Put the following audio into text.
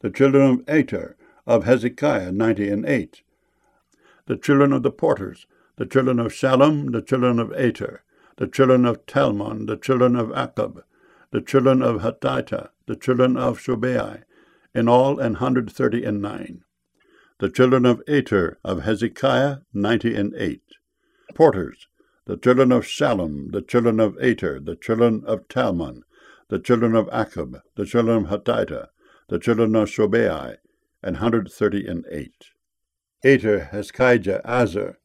The children of Ater, of Hezekiah, 90 and 8. The children of the porters, the children of Shallum, the children of Ater, the children of Talmon, the children of Akkub, the children of Hatita, the children of Shobai, in all 139. The children of Ater, of Hezekiah, 90 and 8. Porters, the children of Shallum, the children of Ater, the children of Talmon, the children of Akkub, the children of Hatita, the children of Shobai, 138. Ater, Hezkiah, Azar,